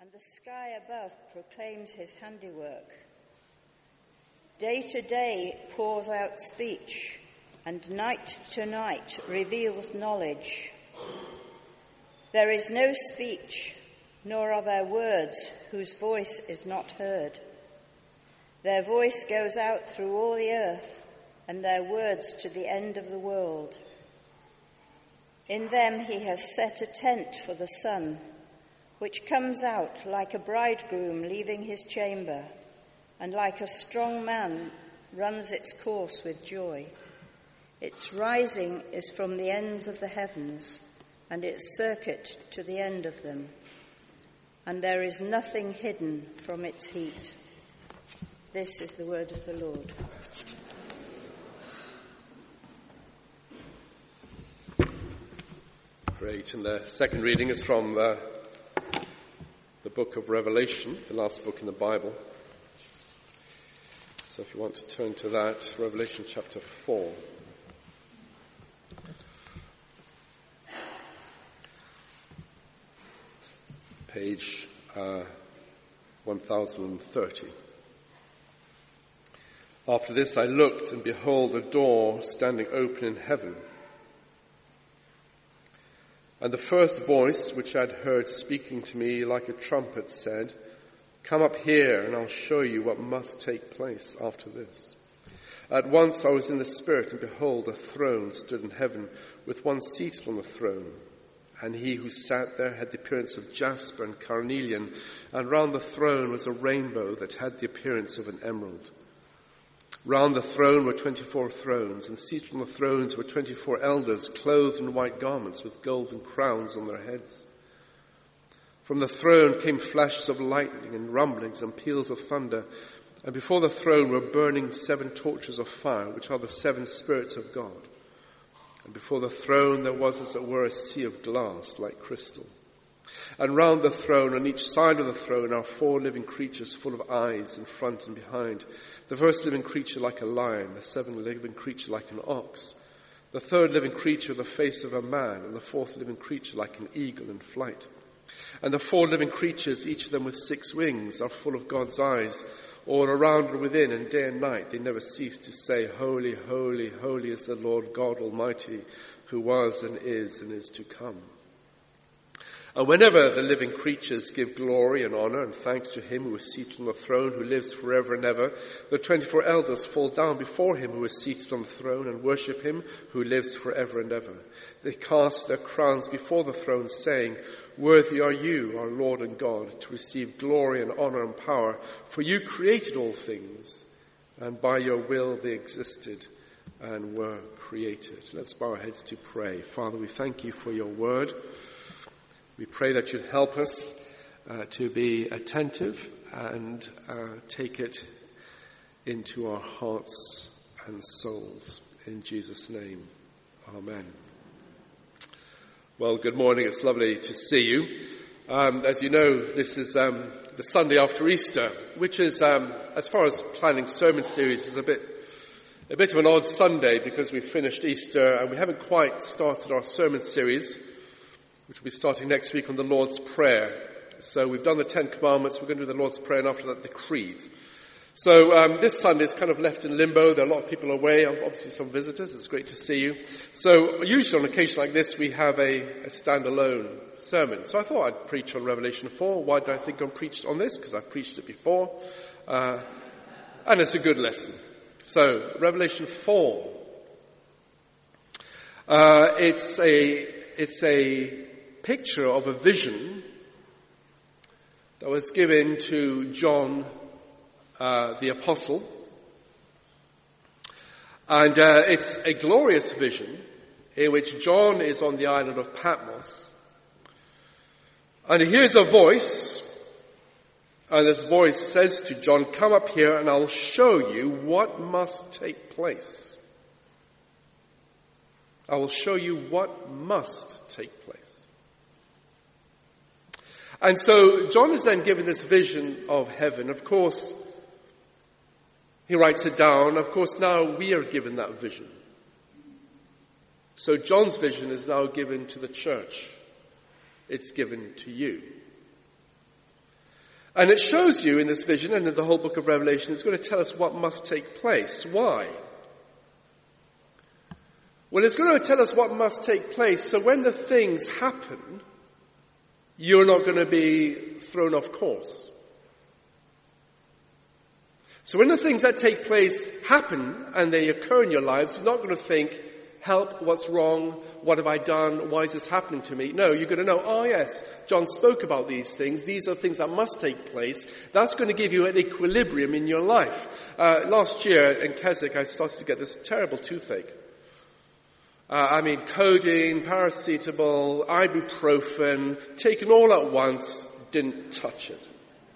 and the sky above proclaims his handiwork. Day to day pours out speech, and night to night reveals knowledge. There is no speech, nor are there words whose voice is not heard. Their voice goes out through all the earth, and their words to the end of the world. In them he has set a tent for the sun, which comes out like a bridegroom leaving his chamber, and like a strong man runs its course with joy. Its rising is from the ends of the heavens, and its circuit to the end of them, and there is nothing hidden from its heat. This is the word of the Lord. Great. And the second reading is from the book of Revelation, the last book in the Bible. So if you want to turn to that, Revelation chapter 4. Page 1030. After this I looked, and behold, a door standing open in heaven. And the first voice which I had heard speaking to me like a trumpet said, "Come up here, and I'll show you what must take place after this." At once I was in the Spirit, and behold, a throne stood in heaven, with one seated on the throne. And he who sat there had the appearance of jasper and carnelian, and round the throne was a rainbow that had the appearance of an emerald. Round the throne were 24 thrones, and seated on the thrones were 24 elders, clothed in white garments with golden crowns on their heads. From the throne came flashes of lightning and rumblings and peals of thunder, and before the throne were burning 7 torches of fire, which are the 7 spirits of God. And before the throne there was, as it were, a sea of glass like crystal. And round the throne, on each side of the throne, are 4 living creatures full of eyes in front and behind. The first living creature like a lion, the 7th living creature like an ox, the 3rd living creature the face of a man, and the 4th living creature like an eagle in flight. And the 4 living creatures, each of them with 6 wings, are full of God's eyes, all around and within, and day and night they never cease to say, "Holy, holy, holy is the Lord God Almighty, who was and is to come." And whenever the living creatures give glory and honor and thanks to him who is seated on the throne, who lives forever and ever, the 24 elders fall down before him who is seated on the throne and worship him who lives forever and ever. They cast their crowns before the throne, saying, "Worthy are you, our Lord and God, to receive glory and honor and power, for you created all things, and by your will they existed and were created." Let's bow our heads to pray. Father, we thank you for your word. We pray that you'd help us to be attentive and take it into our hearts and souls. In Jesus' name, amen. Well, good morning. It's lovely to see you. As you know, this is the Sunday after Easter, which is, as far as planning sermon series, is a bit of an odd Sunday because we've finished Easter and we haven't quite started our sermon series, which will be starting next week on the Lord's Prayer. So we've done the 10 Commandments, we're going to do the Lord's Prayer, and after that the Creed. So this Sunday is kind of left in limbo. There are a lot of people away, obviously some visitors. It's great to see you. So usually on an occasion like this we have a standalone sermon. So I thought I'd preach on Revelation 4. Why did I think I'd preach on this? Because I've preached it before. And it's a good lesson. So Revelation 4. It's a picture of a vision that was given to John the Apostle. And it's a glorious vision in which John is on the island of Patmos. And he hears a voice, and this voice says to John, "Come up here and I'll show you what must take place." I will show you what must take place. And so John is then given this vision of heaven. Of course, he writes it down. Of course, now we are given that vision. So John's vision is now given to the church. It's given to you. And it shows you in this vision and in the whole book of Revelation, it's going to tell us what must take place. Why? Well, it's going to tell us what must take place, so when the things happen, you're not going to be thrown off course. So when the things that take place happen and they occur in your lives, you're not going to think, help, what's wrong, what have I done, why is this happening to me? No, you're going to know, oh yes, John spoke about these things are things that must take place. That's going to give you an equilibrium in your life. Last year in Keswick, I started to get this terrible toothache. Codeine, paracetamol, ibuprofen, taken all at once, didn't touch it.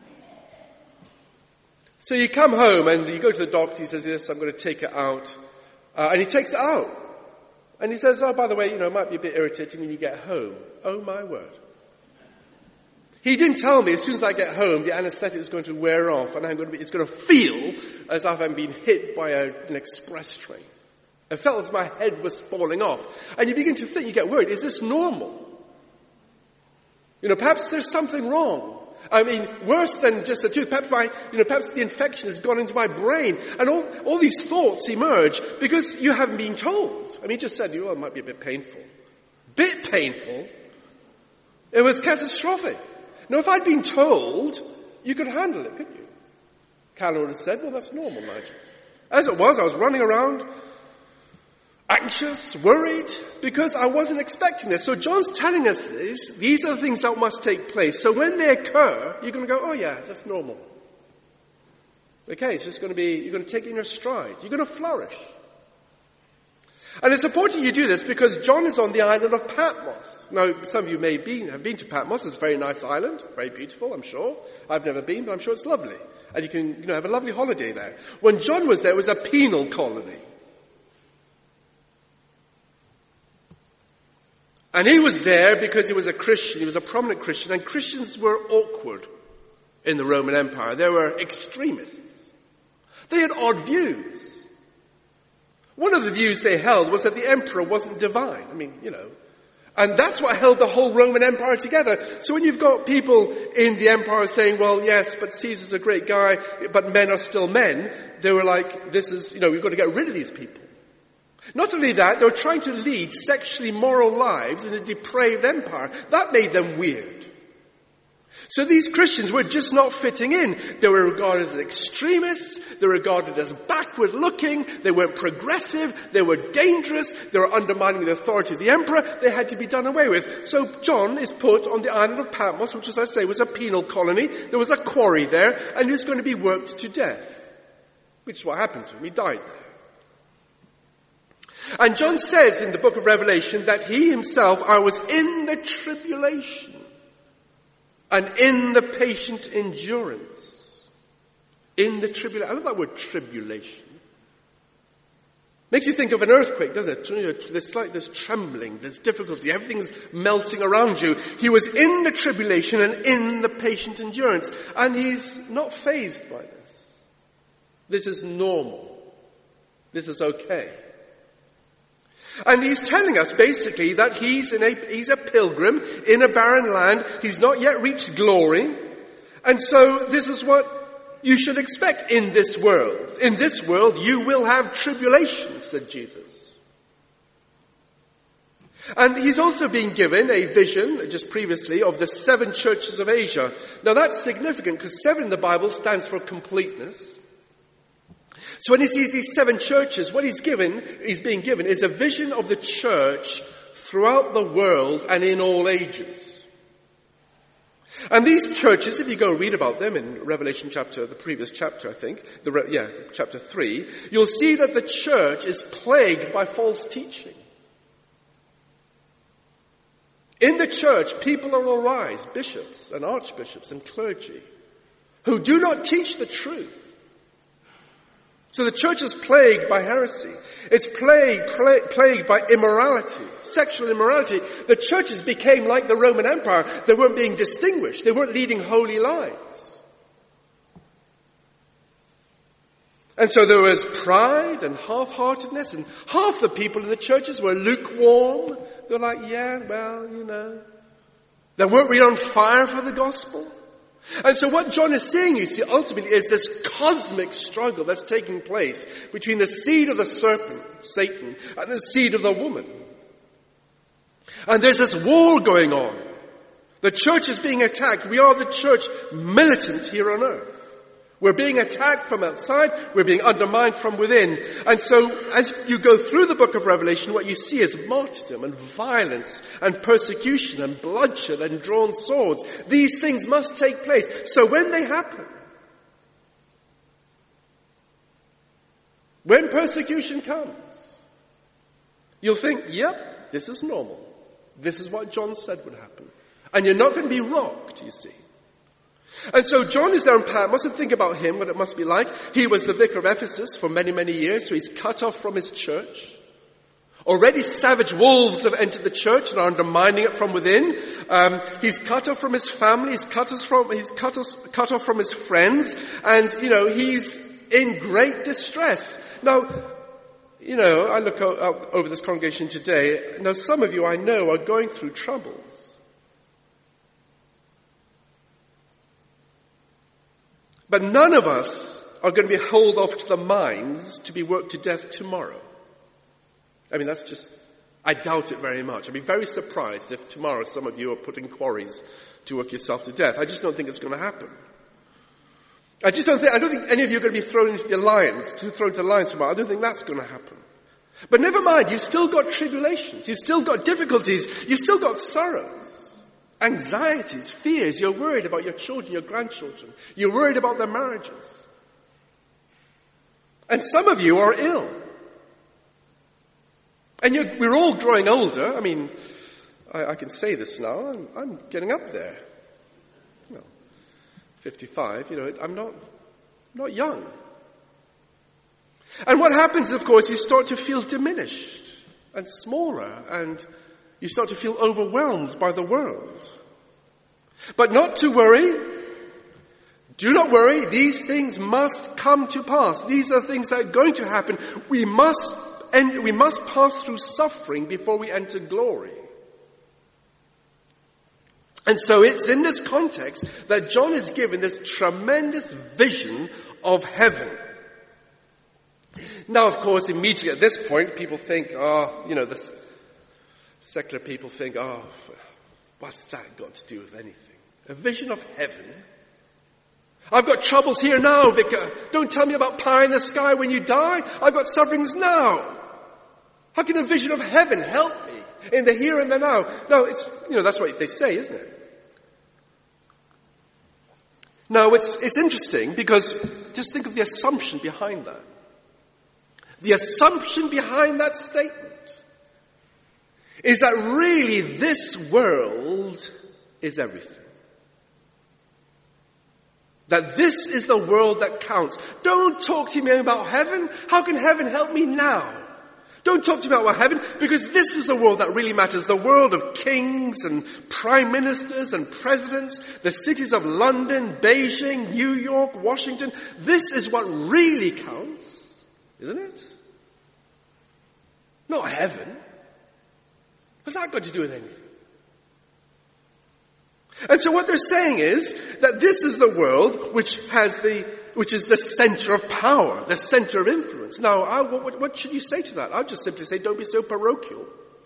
So you come home and you go to the doctor, he says, yes, I'm going to take it out. And he takes it out. And he says, oh, by the way, it might be a bit irritating when you get home. Oh my word. He didn't tell me as soon as I get home, the anesthetic is going to wear off and it's going to feel as if I'm being hit by an express train. I felt as my head was falling off. And you begin to think, you get worried, is this normal? Perhaps there's something wrong. Worse than just a tooth. Perhaps the infection has gone into my brain. And all these thoughts emerge because you haven't been told. He just said, it might be a bit painful. Bit painful? It was catastrophic. Now, if I'd been told, you could handle it, couldn't you? Carol would have said, well, that's normal, Nigel. As it was, I was running around, anxious, worried, because I wasn't expecting this. So John's telling us this. These are the things that must take place. So when they occur, you're going to go, oh yeah, that's normal. Okay, it's just going to be, you're going to take it in your stride. You're going to flourish. And it's important you do this because John is on the island of Patmos. Now, some of you have been to Patmos. It's a very nice island, very beautiful, I'm sure. I've never been, but I'm sure it's lovely. And you can, have a lovely holiday there. When John was there, it was a penal colony. And he was there because he was a Christian, he was a prominent Christian, and Christians were awkward in the Roman Empire. They were extremists. They had odd views. One of the views they held was that the emperor wasn't divine. And that's what held the whole Roman Empire together. So when you've got people in the empire saying, well, yes, but Caesar's a great guy, but men are still men, they were like, we've got to get rid of these people. Not only that, they were trying to lead sexually moral lives in a depraved empire. That made them weird. So these Christians were just not fitting in. They were regarded as extremists. They were regarded as backward looking. They weren't progressive. They were dangerous. They were undermining the authority of the emperor. They had to be done away with. So John is put on the island of Patmos, which, as I say, was a penal colony. There was a quarry there, and he was going to be worked to death. Which is what happened to him. He died there. And John says in the book of Revelation that he himself, I was in the tribulation and in the patient endurance. In the tribulation. I love that word tribulation. Makes you think of an earthquake, doesn't it? There's trembling, there's difficulty, everything's melting around you. He was in the tribulation and in the patient endurance. And he's not fazed by this. This is normal. This is okay. And he's telling us basically that he's a pilgrim in a barren land. He's not yet reached glory. And so this is what you should expect in this world. In this world you will have tribulation, said Jesus. And he's also been given a vision, just previously, of the 7 churches of Asia. Now that's significant because 7 in the Bible stands for completeness. So when he sees these 7 churches, what he's being given is a vision of the church throughout the world and in all ages. And these churches, if you go read about them in Revelation the previous chapter, I think, chapter 3, you'll see that the church is plagued by false teaching. In the church, people will arise, bishops and archbishops and clergy, who do not teach the truth. So the church is plagued by heresy. It's plagued by immorality, sexual immorality. The churches became like the Roman Empire. They weren't being distinguished. They weren't leading holy lives. And so there was pride and half-heartedness, and half the people in the churches were lukewarm. They're like, They weren't really on fire for the gospel. And so what John is saying, you see, ultimately is this cosmic struggle that's taking place between the seed of the serpent, Satan, and the seed of the woman. And there's this war going on. The church is being attacked. We are the church militant here on earth. We're being attacked from outside. We're being undermined from within. And so as you go through the book of Revelation, what you see is martyrdom and violence and persecution and bloodshed and drawn swords. These things must take place. So when they happen, when persecution comes, you'll think, yep, this is normal. This is what John said would happen. And you're not going to be rocked, you see. And so John is there in Patmos, and think about him, what it must be like. He was the vicar of Ephesus for many, many years, so he's cut off from his church. Already savage wolves have entered the church and are undermining it from within. He's cut off from his family, he's cut off from his friends, and, he's in great distress. Now, I look out over this congregation today. Now, some of you I know are going through troubles. But none of us are going to be hauled off to the mines to be worked to death tomorrow. I mean, I doubt it very much. I'd be very surprised if tomorrow some of you are put in quarries to work yourself to death. I just don't think it's going to happen. I don't think any of you are going to be thrown into the lions tomorrow. I don't think that's going to happen. But never mind, you've still got tribulations, you've still got difficulties, you've still got sorrows. Anxieties, fears, you're worried about your children, your grandchildren. You're worried about their marriages. And some of you are ill. And we're all growing older. I mean, I can say this now. I'm getting up there. 55, I'm not young. And what happens, of course, you start to feel diminished and smaller, and you start to feel overwhelmed by the world. But not to worry. Do not worry. These things must come to pass. These are things that are going to happen. We must pass through suffering before we enter glory. And so it's in this context that John is given this tremendous vision of heaven. Now, of course, immediately at this point, people think, the secular people think, what's that got to do with anything? A vision of heaven? I've got troubles here now, Vicar. Don't tell me about pie in the sky when you die. I've got sufferings now. How can a vision of heaven help me in the here and the now? No, that's what they say, isn't it? No, it's interesting because just think of the assumption behind that. The assumption behind that statement is that really this world is everything. That this is the world that counts. Don't talk to me about heaven. How can heaven help me now? Don't talk to me about heaven, because this is the world that really matters. The world of kings and prime ministers and presidents, the cities of London, Beijing, New York, Washington. This is what really counts, isn't it? Not heaven. What's that got to do with anything? And so what they're saying is that this is the world which is the center of power, the center of influence. Now, what should you say to that? I'll just simply say, don't be so parochial.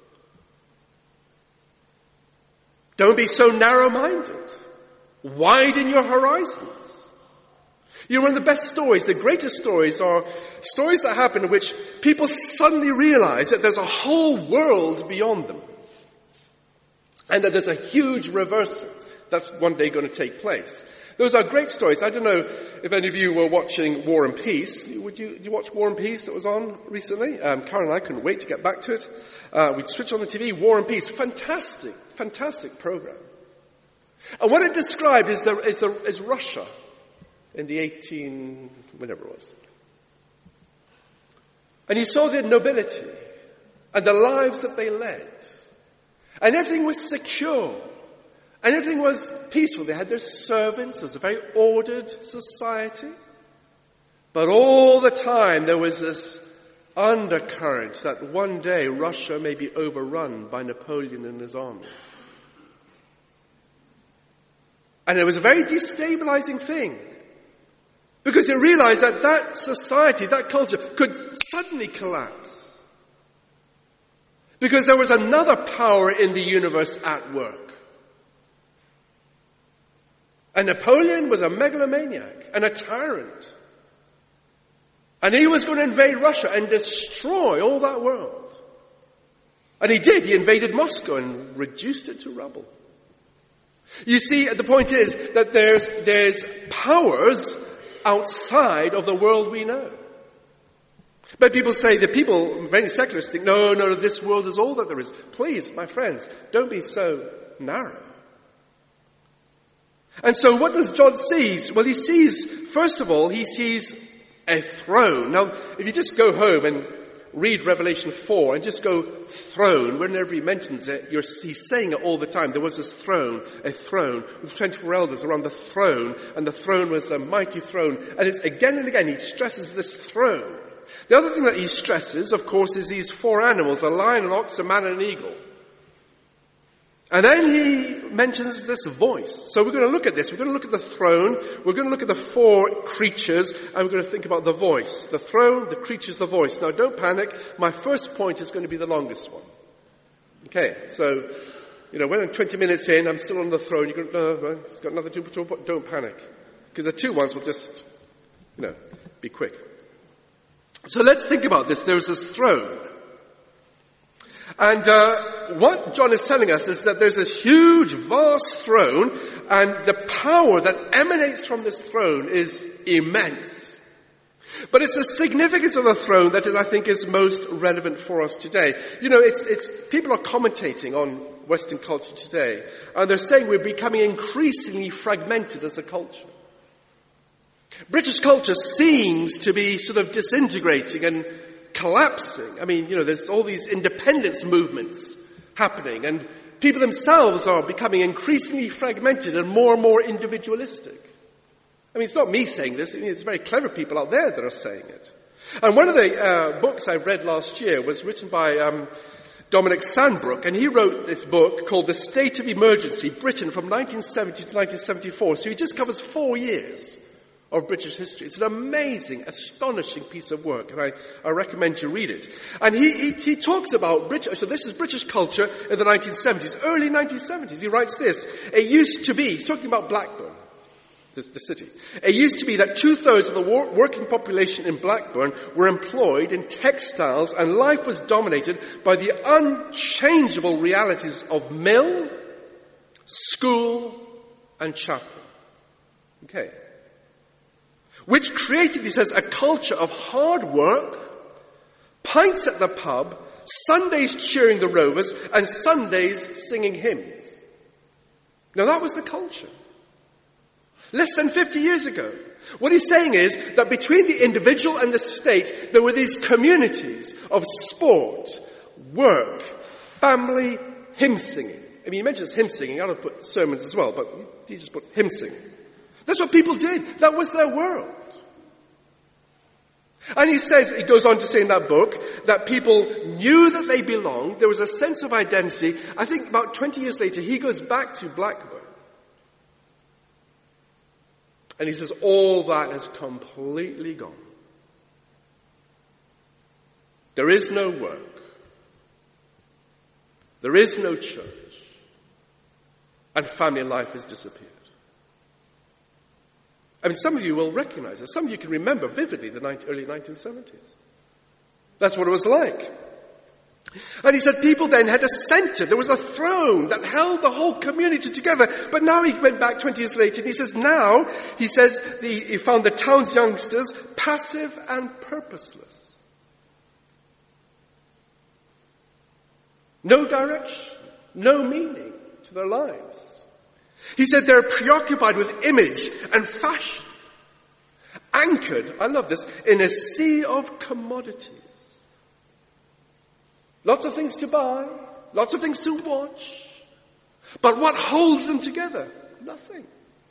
Don't be so narrow-minded. Widen your horizons. One of the best stories, the greatest stories, are stories that happen in which people suddenly realize that there's a whole world beyond them. And that there's a huge reversal that's one day going to take place. Those are great stories. I don't know if any of you were watching War and Peace. Did you watch War and Peace that was on recently? Karen and I couldn't wait to get back to it. We'd switch on the TV, War and Peace. Fantastic program. And what it described is Russia in the whenever it was. And you saw their nobility and the lives that they led. And everything was secure. And everything was peaceful. They had their servants. It was a very ordered society. But all the time there was this undercurrent that one day Russia may be overrun by Napoleon and his armies. And it was a very destabilizing thing. Because they realized that that society, that culture, could suddenly collapse. Because there was another power in the universe at work. And Napoleon was a megalomaniac and a tyrant. And he was going to invade Russia and destroy all that world. And he did. He invaded Moscow and reduced it to rubble. You see, the point is that there's powers outside of the world we know. But people say, the people, many secularists think, no, this world is all that there is. Please, my friends, don't be so narrow. And so what does John see? Well, he sees, first of all, he sees a throne. Now, if you just go home and read Revelation 4 and just go throne, whenever he mentions it, he's saying it all the time. There was this throne, a throne, with 24 elders around the throne, and the throne was a mighty throne. And it's again and again, he stresses this throne. The other thing that he stresses, of course, is these four animals, a lion, an ox, a man, and an eagle. And then he mentions this voice. So we're going to look at this. We're going to look at the throne. We're going to look at the four creatures. And we're going to think about the voice. The throne, the creatures, the voice. Now don't panic. My first point is going to be the longest one. Okay, so, when I'm 20 minutes in, I'm still on the throne. You're going, no, it's got another two, don't panic. Because the two ones will just, be quick. So let's think about this. There's this throne. And what John is telling us is that there's this huge, vast throne, and the power that emanates from this throne is immense. But it's the significance of the throne that I think is most relevant for us today. It's people are commentating on Western culture today, and they're saying we're becoming increasingly fragmented as a culture. British culture seems to be sort of disintegrating and collapsing. There's all these independence movements happening, and people themselves are becoming increasingly fragmented and more individualistic. It's not me saying this. It's very clever people out there that are saying it. And one of the books I read last year was written by Dominic Sandbrook, and he wrote this book called The State of Emergency, Britain from 1970 to 1974. So he just covers 4 years of British history. It's an amazing, astonishing piece of work, and I recommend you read it. And he talks about British, so this is British culture in the 1970s, early 1970s. He writes this: it used to be, he's talking about Blackburn, the city. It used to be that 2/3 of the working population in Blackburn were employed in textiles, and life was dominated by the unchangeable realities of mill, school, and chapel. Okay. Which created, he says, a culture of hard work, pints at the pub, Sundays cheering the Rovers, and Sundays singing hymns. Now that was the culture. Less than 50 years ago. What he's saying is that between the individual and the state, there were these communities of sport, work, family, hymn singing. He mentions hymn singing. I would put sermons as well, but he just put hymn singing. That's what people did. That was their world. And he goes on to say in that book, that people knew that they belonged. There was a sense of identity. I think about 20 years later, he goes back to Blackburn. And he says, all that has completely gone. There is no work. There is no church. And family life has disappeared. Some of you will recognize it. Some of you can remember vividly the early 1970s. That's what it was like. And he said people then had a center. There was a throne that held the whole community together. But now he went back 20 years later and he says he found the town's youngsters passive and purposeless. No direction, no meaning to their lives. He said they're preoccupied with image and fashion, anchored, I love this, in a sea of commodities. Lots of things to buy, lots of things to watch. But what holds them together? Nothing.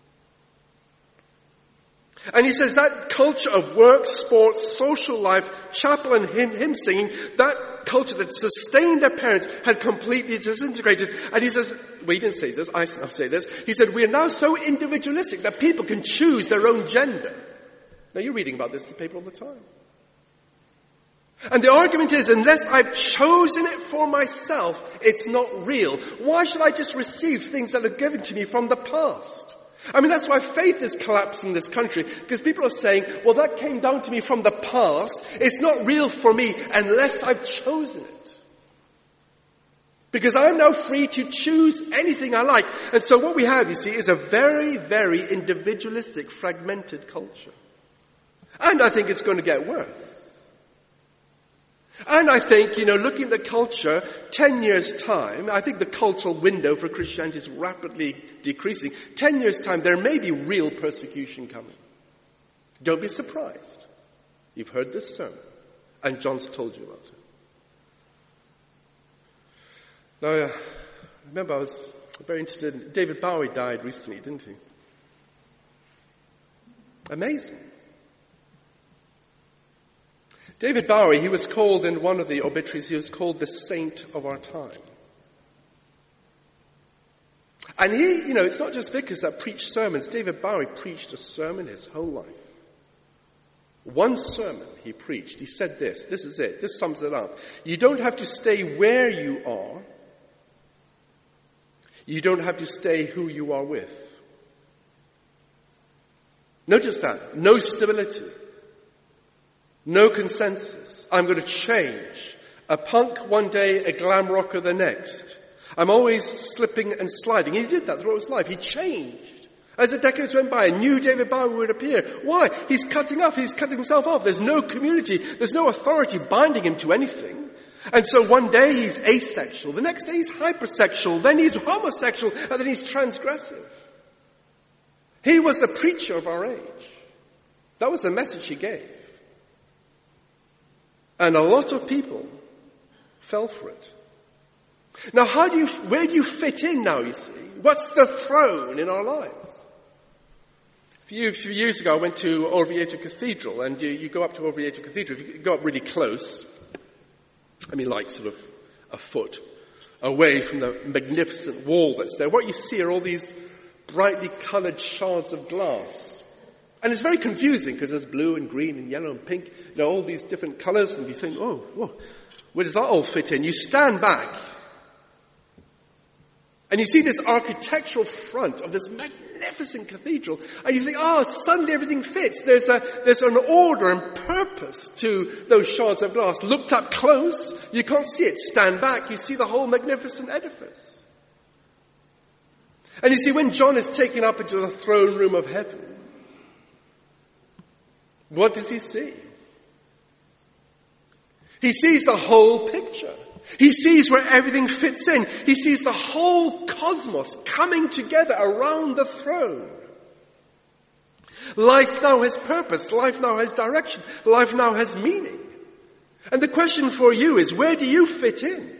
And he says that culture of work, sports, social life, chapel and hymn singing, that culture that sustained their parents had completely disintegrated. And he says, well, he didn't say this, I'll say this. He said, we are now so individualistic that people can choose their own gender. Now you're reading about this in the paper all the time. And the argument is, unless I've chosen it for myself, it's not real. Why should I just receive things that are given to me from the past? I mean, that's why faith is collapsing in this country, because people are saying, well, that came down to me from the past. It's not real for me unless I've chosen it. Because I'm now free to choose anything I like. And so what we have, you see, is a very, very individualistic, fragmented culture. And I think it's going to get worse. And I think, looking at the culture, 10 years' time, I think the cultural window for Christianity is rapidly decreasing. 10 years' time, there may be real persecution coming. Don't be surprised. You've heard this sermon, and John's told you about it. Now, remember, I was very interested in, David Bowie died recently, didn't he? Amazing. David Bowie, he was called in one of the obituaries, he was called the saint of our time. And he, it's not just vicars that preach sermons. David Bowie preached a sermon his whole life. One sermon he preached. He said this is it. This sums it up. You don't have to stay where you are. You don't have to stay who you are with. Notice that. No stability. No consensus. I'm going to change. A punk one day, a glam rocker the next. I'm always slipping and sliding. He did that throughout his life. He changed. As the decades went by, a new David Bowie would appear. Why? He's cutting himself off. There's no community. There's no authority binding him to anything. And so one day he's asexual. The next day he's hypersexual. Then he's homosexual. And then he's transgressive. He was the preacher of our age. That was the message he gave. And a lot of people fell for it. Now where do you fit in now, you see? What's the throne in our lives? A few years ago I went to Orvieto Cathedral, and you go up to Orvieto Cathedral, if you go up really close, like sort of a foot away from the magnificent wall that's there, what you see are all these brightly coloured shards of glass. And it's very confusing because there's blue and green and yellow and pink, all these different colours, and you think, whoa, where does that all fit in? You stand back and you see this architectural front of this magnificent cathedral, and you think, suddenly everything fits. There's an order and purpose to those shards of glass. Looked up close, you can't see it. Stand back, you see the whole magnificent edifice. And you see, when John is taken up into the throne room of heaven, what does he see? He sees the whole picture. He sees where everything fits in. He sees the whole cosmos coming together around the throne. Life now has purpose. Life now has direction. Life now has meaning. And the question for you is, where do you fit in?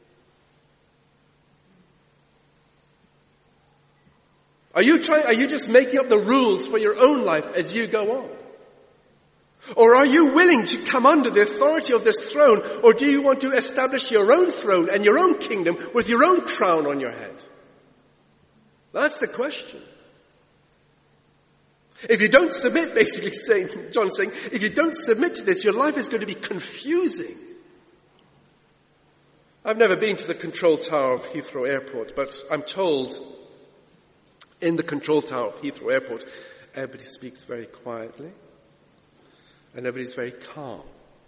Are you just making up the rules for your own life as you go on? Or are you willing to come under the authority of this throne? Or do you want to establish your own throne and your own kingdom with your own crown on your head? That's the question. If you don't submit, basically John's saying, if you don't submit to this, your life is going to be confusing. I've never been to the control tower of Heathrow Airport, but I'm told in the control tower of Heathrow Airport, everybody speaks very quietly. And everybody's very calm.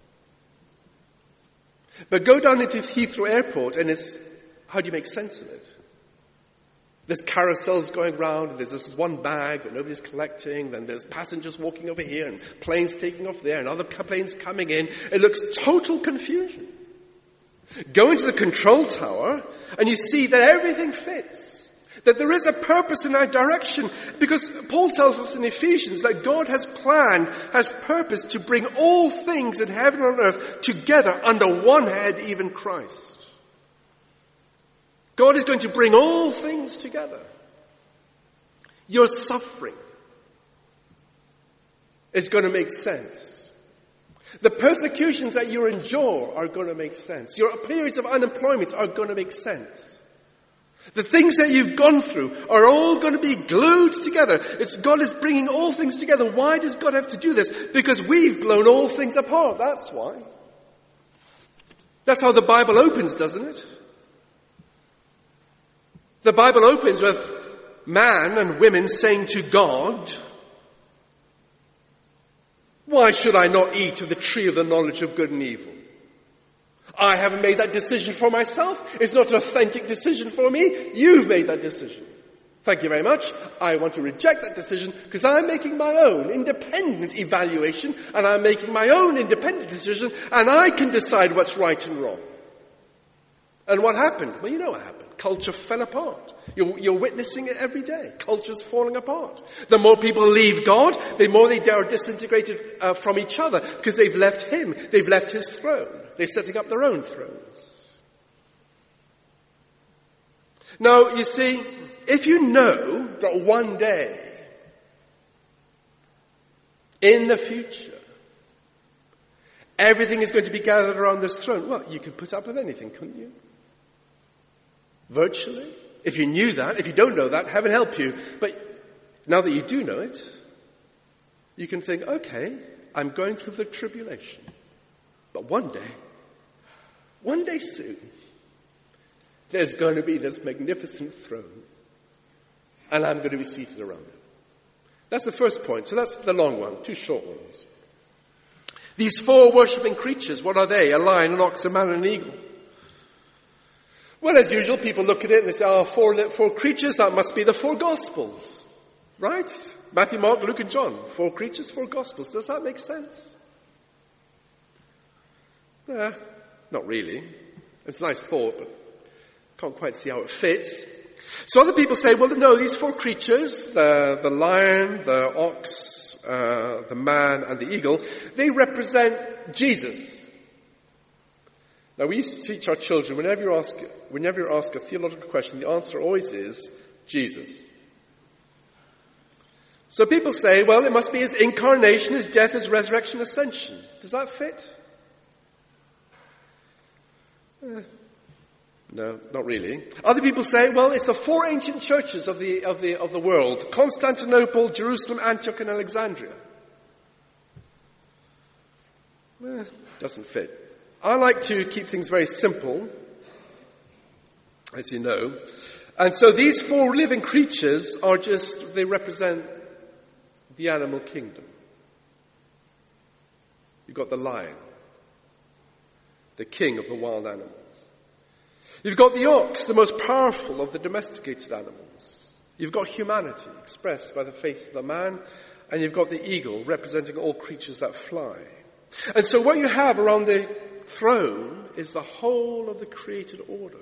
But go down into Heathrow Airport and how do you make sense of it? There's carousels going round, and there's this one bag that nobody's collecting, then there's passengers walking over here, and planes taking off there, and other planes coming in. It looks total confusion. Go into the control tower, and you see that everything fits. That there is a purpose in our direction, because Paul tells us in Ephesians that God has purpose to bring all things in heaven and on earth together under one head, even Christ. God is going to bring all things together. Your suffering is going to make sense. The persecutions that you endure are going to make sense. Your periods of unemployment are going to make sense. The things that you've gone through are all going to be glued together. God is bringing all things together. Why does God have to do this? Because we've blown all things apart. That's why. That's how the Bible opens, doesn't it? The Bible opens with man and women saying to God, why should I not eat of the tree of the knowledge of good and evil? I haven't made that decision for myself. It's not an authentic decision for me. You've made that decision. Thank you very much. I want to reject that decision because I'm making my own independent evaluation and I'm making my own independent decision and I can decide what's right and wrong. And what happened? Well, you know what happened. Culture fell apart. You're witnessing it every day. Culture's falling apart. The more people leave God, the more they are disintegrated from each other because they've left Him. They've left His throne. They're setting up their own thrones. Now, you see, if you know that one day, in the future, everything is going to be gathered around this throne, well, you could put up with anything, couldn't you? Virtually. If you knew that, if you don't know that, heaven help you. But now that you do know it, you can think, okay, I'm going through the tribulation. But one day soon, there's going to be this magnificent throne. And I'm going to be seated around it. That's the first point. So that's the long one, 2 short ones. These 4 worshipping creatures, what are they? A lion, an ox, a man, and an eagle. Well, as usual, people look at it and they say, 4 creatures, that must be the 4 Gospels. Right? Matthew, Mark, Luke, and John. 4 creatures, 4 Gospels. Does that make sense? Not really. It's a nice thought, but can't quite see how it fits. So other people say, well, no, these 4 creatures, the lion, the ox, the man, and the eagle, they represent Jesus. Now, we used to teach our children, whenever you ask a theological question, the answer always is Jesus. So people say, well, it must be His incarnation, His death, His resurrection, Ascension. Does that fit? No, not really. Other people say, well, it's the 4 ancient churches of the world: Constantinople, Jerusalem, Antioch, and Alexandria. Doesn't fit. I like to keep things very simple, as you know. And so these 4 living creatures they represent the animal kingdom. You've got the lion, the king of the wild animals. You've got the ox, the most powerful of the domesticated animals. You've got humanity expressed by the face of the man, and you've got the eagle representing all creatures that fly. And so what you have around the throne is the whole of the created order.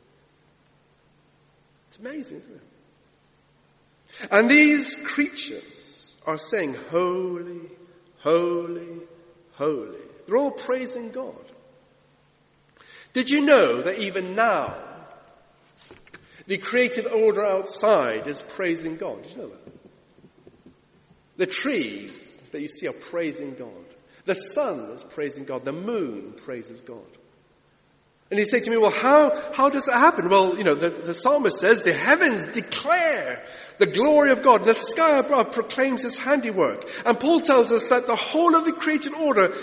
It's amazing, isn't it? And these creatures are saying, holy, holy, holy. They're all praising God. Did you know that even now, the created order outside is praising God? Did you know that? The trees that you see are praising God. The sun is praising God. The moon praises God. And you say to me, well, how does that happen? Well, the psalmist says, the heavens declare the glory of God. The sky above proclaims His handiwork. And Paul tells us that the whole of the created order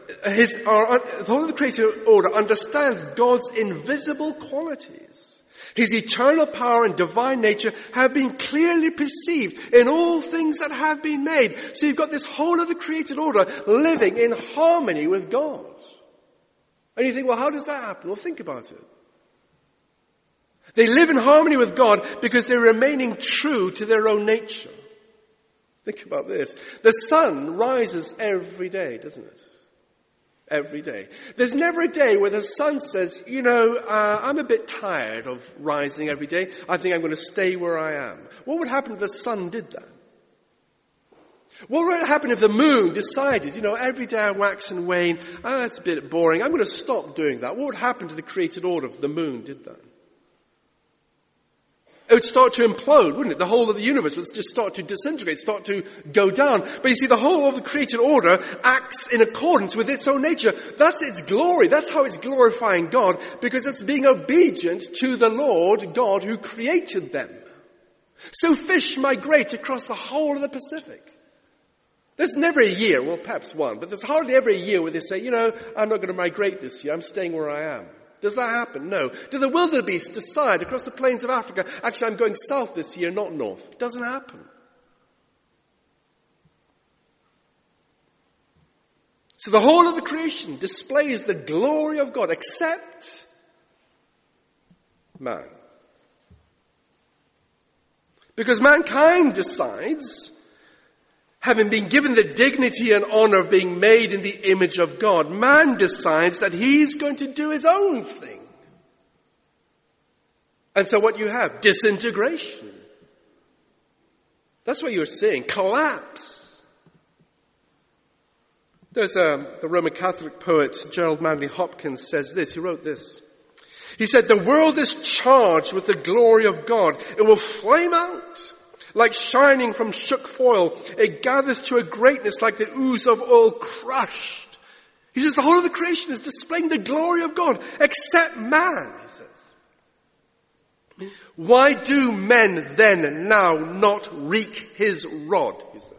understands God's invisible qualities. His eternal power and divine nature have been clearly perceived in all things that have been made. So you've got this whole of the created order living in harmony with God. And you think, well, how does that happen? Well, think about it. They live in harmony with God because they're remaining true to their own nature. Think about this. The sun rises every day, doesn't it? Every day. There's never a day where the sun says, I'm a bit tired of rising every day. I think I'm going to stay where I am. What would happen if the sun did that? What would happen if the moon decided, every day I wax and wane, it's a bit boring, I'm going to stop doing that? What would happen to the created order if the moon did that? It would start to implode, wouldn't it? The whole of the universe would just start to disintegrate, start to go down. But you see, the whole of the created order acts in accordance with its own nature. That's its glory. That's how it's glorifying God, because it's being obedient to the Lord God who created them. So fish migrate across the whole of the Pacific. There's never a year, well perhaps one, but there's hardly ever a year where they say, I'm not going to migrate this year, I'm staying where I am. Does that happen? No. Do the wildebeest decide across the plains of Africa, actually I'm going south this year, not north? It doesn't happen. So the whole of the creation displays the glory of God, except man. Because mankind decides, having been given the dignity and honor of being made in the image of God, man decides that he's going to do his own thing. And so what you have? Disintegration. That's what you're seeing. Collapse. There's the Roman Catholic poet Gerald Manley Hopkins says this. He wrote this. He said, "The world is charged with the glory of God. It will flame out like shining from shook foil. It gathers to a greatness like the ooze of oil crushed." He says the whole of the creation is displaying the glory of God, except man, he says. Why do men then now not wreak his rod, he says.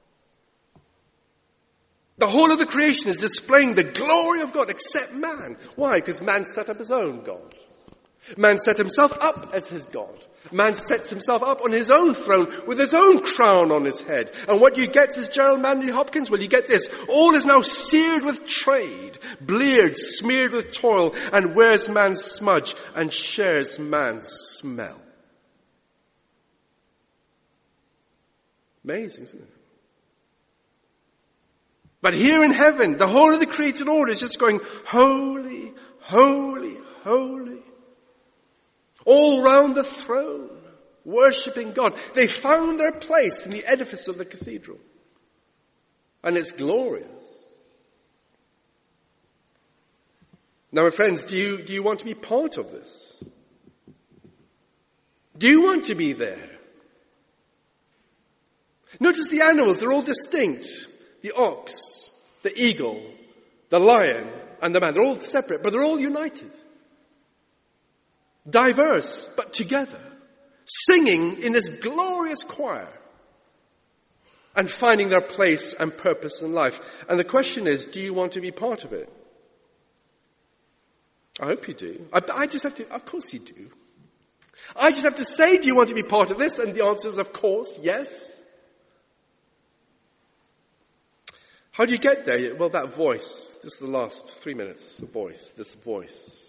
The whole of the creation is displaying the glory of God, except man. Why? Because man set up his own God. Man set himself up as his God. Man sets himself up on his own throne with his own crown on his head. And what you get, says Gerald Manley Hopkins, well, you get this. All is now seared with trade, bleared, smeared with toil, and wears man's smudge and shares man's smell. Amazing, isn't it? But here in heaven, the whole of the created order is just going, holy, holy, holy. All round the throne, worshipping God. They found their place in the edifice of the cathedral. And it's glorious. Now, my friends, do you want to be part of this? Do you want to be there? Notice the animals, they're all distinct. The ox, the eagle, the lion, and the man. They're all separate, but they're all united. Diverse, but together. Singing in this glorious choir. And finding their place and purpose in life. And the question is, do you want to be part of it? I hope you do. I just have to, of course you do. I just have to say, do you want to be part of this? And the answer is, of course, yes. How do you get there? Well, that voice. This is the last 3 minutes. The voice. This voice.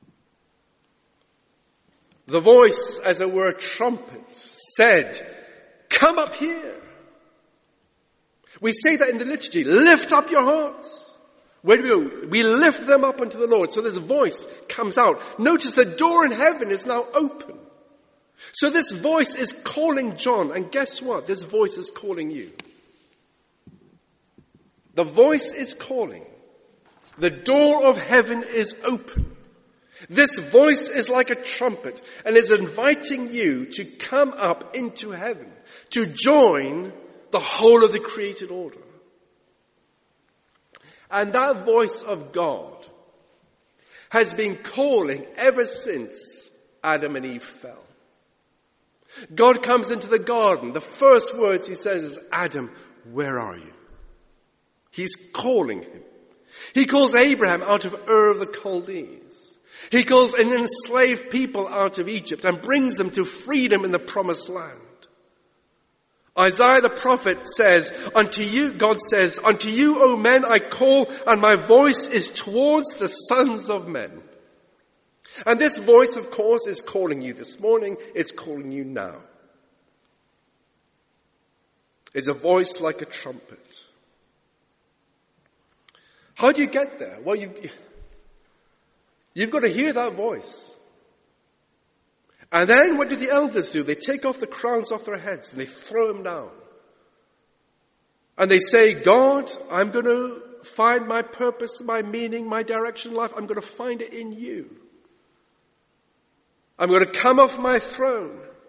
The voice, as it were, trumpet, said, "Come up here." We say that in the liturgy. Lift up your hearts. Where do we go? We lift them up unto the Lord. So this voice comes out. Notice the door in heaven is now open. So this voice is calling John. And guess what? This voice is calling you. The voice is calling. The door of heaven is open. This voice is like a trumpet and is inviting you to come up into heaven, to join the whole of the created order. And that voice of God has been calling ever since Adam and Eve fell. God comes into the garden. The first words he says is, "Adam, where are you?" He's calling him. He calls Abraham out of Ur of the Chaldees. He calls an enslaved people out of Egypt and brings them to freedom in the promised land. Isaiah the prophet says, "Unto you," God says, "Unto you, O men, I call, and my voice is towards the sons of men." And this voice, of course, is calling you this morning. It's calling you now. It's a voice like a trumpet. How do you get there? Well, you've got to hear that voice. And then what do the elders do? They take off the crowns off their heads and they throw them down. And they say, "God, I'm going to find my purpose, my meaning, my direction in life. I'm going to find it in you. I'm going to come off my throne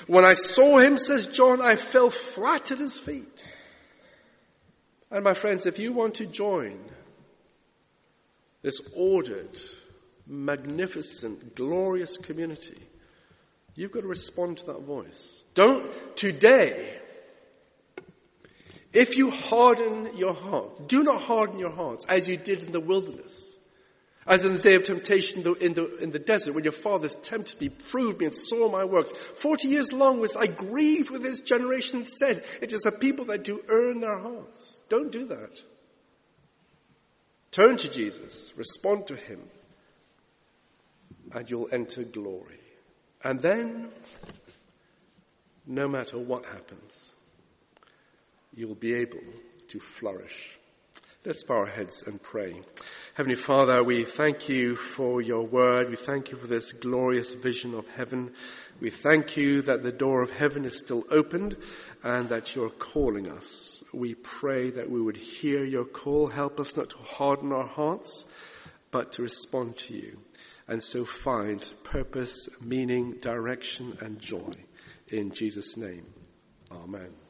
When I saw him, says John, I fell flat at his feet. And my friends, if you want to join this ordered, magnificent, glorious community, you've got to respond to that voice. Don't today, if you harden your heart, do not harden your hearts as you did in the wilderness. As in the day of temptation in the desert, when your fathers tempted me, proved me, and saw my works. 40 years long was I grieved with this generation and said, it is a people that do earn their hearts. Don't do that. Turn to Jesus, respond to him, and you'll enter glory. And then, no matter what happens, you'll be able to flourish. Let's bow our heads and pray. Heavenly Father, we thank you for your word. We thank you for this glorious vision of heaven. We thank you that the door of heaven is still opened and that you're calling us. We pray that we would hear your call. Help us not to harden our hearts, but to respond to you, and so find purpose, meaning, direction, and joy. In Jesus' name, amen.